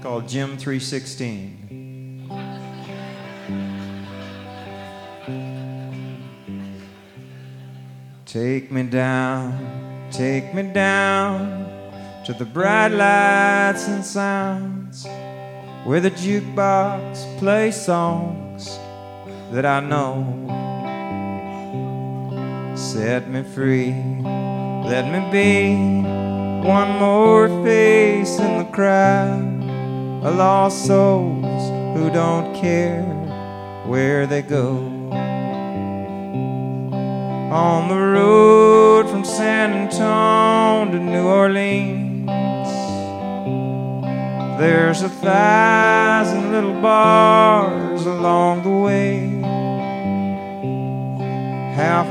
called Jim 316. Take me down to the bright lights and sounds where the jukebox plays songs that I know. Set me free, let me be one more face in the crowd of lost souls who don't care where they go. On the road from San Antonio to New Orleans, there's 1,000 little bars along the way. Half